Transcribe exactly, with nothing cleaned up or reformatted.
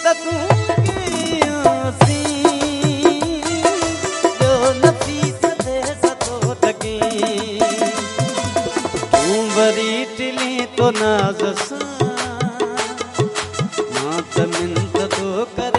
त तूं कीअं जो नफ़ीस ते सतो लगे तूं वरी टिली तो नाज़ सां मां त मिंत तो कर